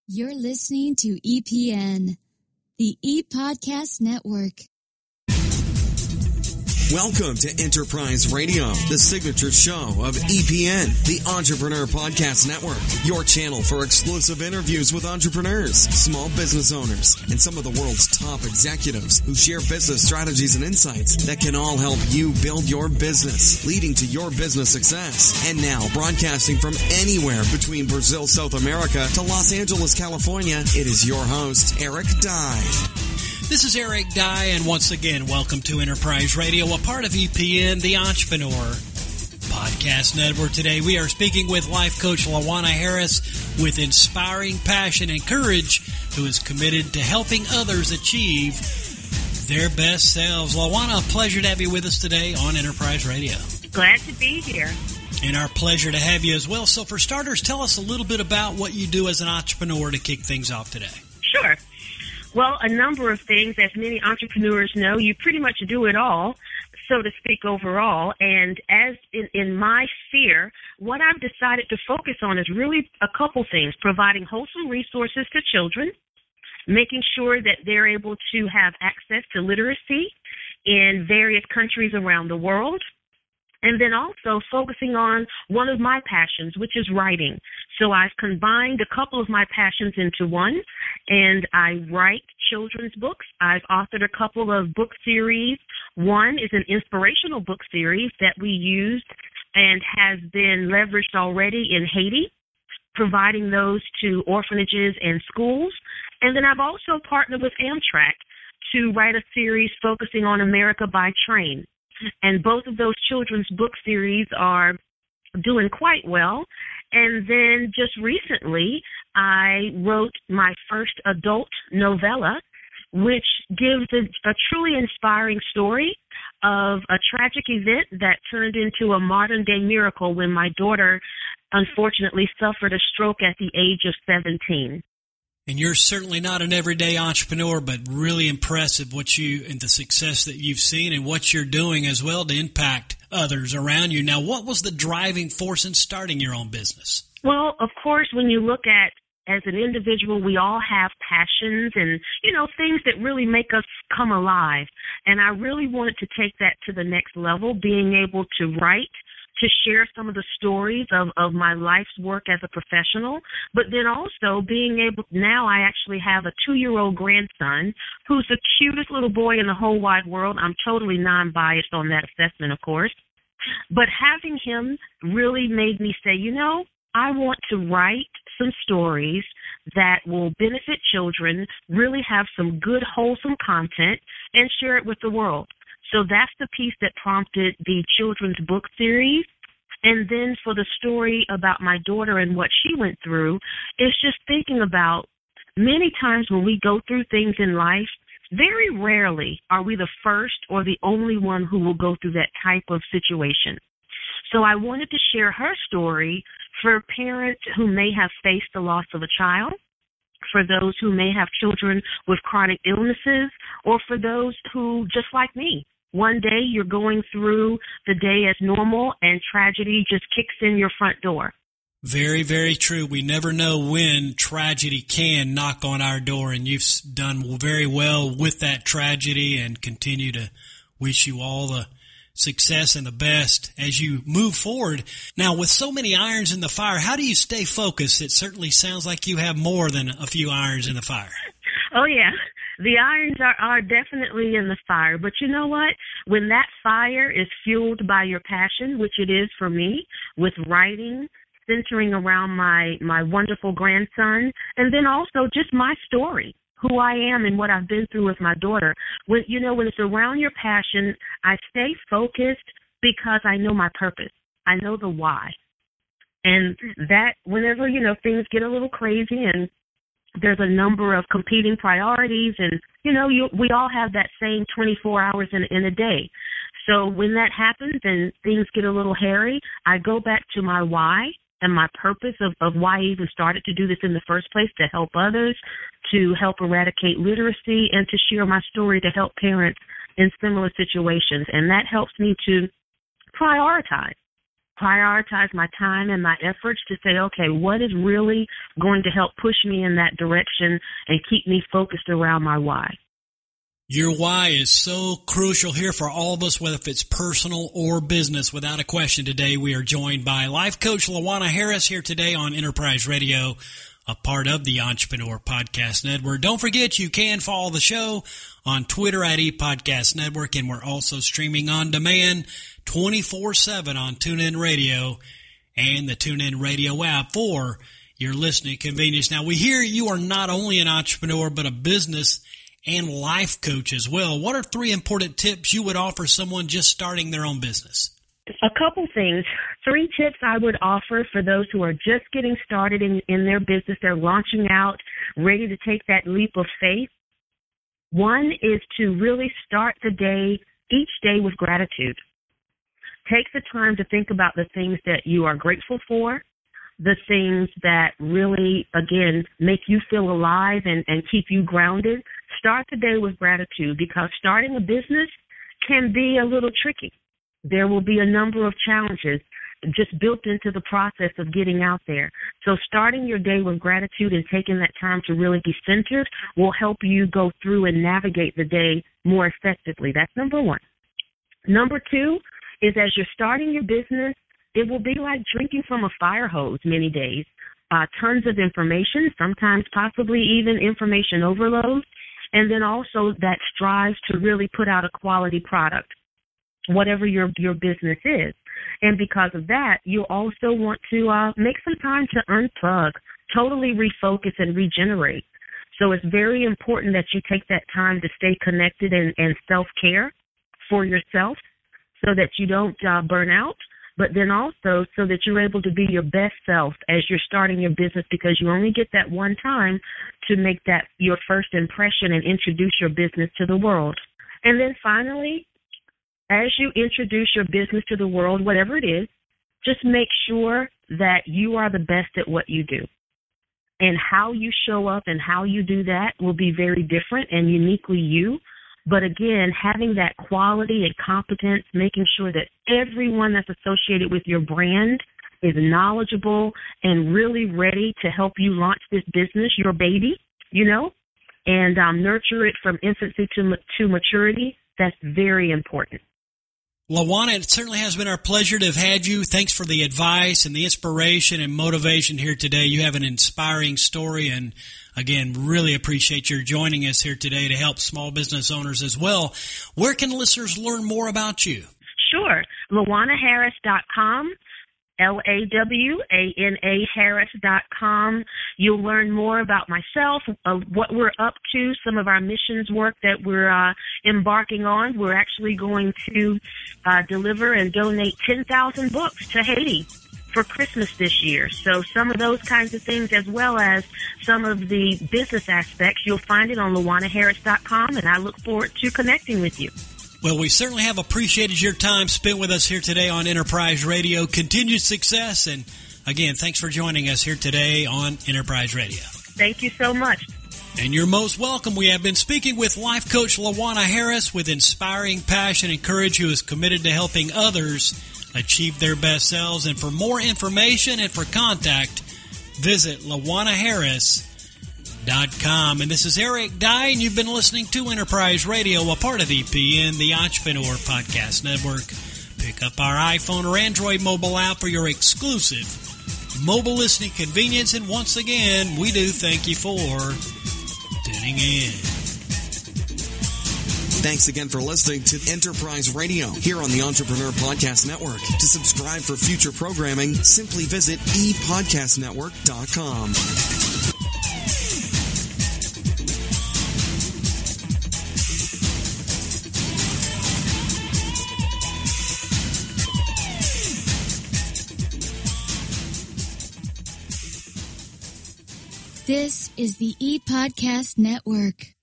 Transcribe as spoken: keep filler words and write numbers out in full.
You're listening to E P N, the E-Podcast Network. Welcome to Enterprise Radio, the signature show of E P N, the Entrepreneur Podcast Network, your channel for exclusive interviews with entrepreneurs, small business owners, and some of the world's top executives who share business strategies and insights that can all help you build your business, leading to your business success. And now, broadcasting from anywhere between Brazil, South America to Los Angeles, California, it is your host, Eric Dye. This is Eric Dye, and once again, welcome to Enterprise Radio, a part of E P N, the Entrepreneur Podcast Network. Today, we are speaking with life coach LaJuana Harris with inspiring passion and courage, who is committed to helping others achieve their best selves. LaJuana, a pleasure to have you with us today on Enterprise Radio. Glad to be here. And our pleasure to have you as well. So for starters, tell us a little bit about what you do as an entrepreneur to kick things off today. Sure. Well, a number of things. As many entrepreneurs know, you pretty much do it all, so to speak, overall. And as in, in my sphere, what I've decided to focus on is really a couple things: providing wholesome resources to children, making sure that they're able to have access to literacy in various countries around the world, and then also focusing on one of my passions, which is writing. So I've combined a couple of my passions into one, and I write children's books. I've authored a couple of book series. One is an inspirational book series that we used and has been leveraged already in Haiti, providing those to orphanages and schools. And then I've also partnered with Amtrak to write a series focusing on America by train. And both of those children's book series are doing quite well. And then just recently, I wrote my first adult novella, which gives a, a truly inspiring story of a tragic event that turned into a modern-day miracle when my daughter unfortunately suffered a stroke at the age of seventeen. And you're certainly not an everyday entrepreneur, but really impressive what you and the success that you've seen and what you're doing as well to impact others around you. Now, what was the driving force in starting your own business? Well, of course, when you look at, as an individual, we all have passions and, you know, things that really make us come alive. And I really wanted to take that to the next level, being able to write, to share some of the stories of, of my life's work as a professional, but then also being able, now I actually have a two-year-old grandson who's the cutest little boy in the whole wide world. I'm totally non-biased on that assessment, of course. But having him really made me say, you know, I want to write some stories that will benefit children, really have some good, wholesome content, and share it with the world. So that's the piece that prompted the children's book series. And then for the story about my daughter and what she went through, it's just thinking about many times when we go through things in life, very rarely are we the first or the only one who will go through that type of situation. So I wanted to share her story for parents who may have faced the loss of a child, for those who may have children with chronic illnesses, or for those who, just like me, one day you're going through the day as normal and tragedy just kicks in your front door. Very, very true. We never know when tragedy can knock on our door, and you've done very well with that tragedy and continue to wish you all the success and the best as you move forward. Now, with so many irons in the fire, how do you stay focused? It certainly sounds like you have more than a few irons in the fire. Oh, yeah. The irons are, are definitely in the fire. But you know what? When that fire is fueled by your passion, which it is for me, with writing, centering around my, my wonderful grandson, and then also just my story, who I am and what I've been through with my daughter. When, you know, when it's around your passion, I stay focused because I know my purpose. I know the why. And that whenever, you know, things get a little crazy and there's a number of competing priorities and, you know, you, we all have that same twenty-four hours in, in a day. So when that happens and things get a little hairy, I go back to my why and my purpose of, of why I even started to do this in the first place, to help others, to help eradicate literacy, and to share my story to help parents in similar situations. And that helps me to prioritize. prioritize my time and my efforts to say, okay, what is really going to help push me in that direction and keep me focused around my why? Your why is so crucial here for all of us, whether if it's personal or business. Without a question, today we are joined by life coach LaJuana Harris here today on Enterprise Radio, a part of the Entrepreneur Podcast Network. Don't forget, you can follow the show on Twitter at ePodcast Network, and we're also streaming on demand twenty-four seven on TuneIn Radio and the TuneIn Radio app for your listening convenience. Now, we hear you are not only an entrepreneur, but a business and life coach as well. What are three important tips you would offer someone just starting their own business? A couple things. Three tips I would offer for those who are just getting started in, in their business. They're launching out, ready to take that leap of faith. One is to really start the day, each day with gratitude. Take the time to think about the things that you are grateful for, the things that really, again, make you feel alive and, and keep you grounded. Start the day with gratitude, because starting a business can be a little tricky. There will be a number of challenges just built into the process of getting out there. So starting your day with gratitude and taking that time to really be centered will help you go through and navigate the day more effectively. That's number one. Number two is, as you're starting your business, it will be like drinking from a fire hose many days. Uh, tons of information, sometimes possibly even information overload, and then also that strives to really put out a quality product, whatever your your business is. And because of that, you also want to uh, make some time to unplug, totally refocus and regenerate. So it's very important that you take that time to stay connected and, and self-care for yourself so that you don't uh, burn out, but then also so that you're able to be your best self as you're starting your business, because you only get that one time to make that your first impression and introduce your business to the world. And then finally, as you introduce your business to the world, whatever it is, just make sure that you are the best at what you do. And how you show up and how you do that will be very different and uniquely you. But again, having that quality and competence, making sure that everyone that's associated with your brand is knowledgeable and really ready to help you launch this business, your baby, you know, and um, nurture it from infancy to, to maturity. That's very important. LaJuana, it certainly has been our pleasure to have had you. Thanks for the advice and the inspiration and motivation here today. You have an inspiring story, and again, really appreciate your joining us here today to help small business owners as well. Where can listeners learn more about you? Sure. LaWana Harris dot com. L A W A N A Harris dot com. You'll learn more about myself, uh, what we're up to, some of our missions work that we're uh, embarking on. We're actually going to uh, deliver and donate ten thousand books to Haiti for Christmas this year. So some of those kinds of things, as well as some of the business aspects, you'll find it on LaWana Harris dot com, and I look forward to connecting with you. Well, we certainly have appreciated your time spent with us here today on Enterprise Radio. Continued success, and again, thanks for joining us here today on Enterprise Radio. Thank you so much. And you're most welcome. We have been speaking with life coach LaWana Harris with inspiring passion and courage, who is committed to helping others achieve their best selves. And for more information and for contact, visit LaWana Harris dot com. And this is Eric Dye, and you've been listening to Enterprise Radio, a part of E P N, the Entrepreneur Podcast Network. Pick up our iPhone or Android mobile app for your exclusive mobile listening convenience. And once again, we do thank you for tuning in. Thanks again for listening to Enterprise Radio here on the Entrepreneur Podcast Network. To subscribe for future programming, simply visit e podcast network dot com. This is the ePodcast Network.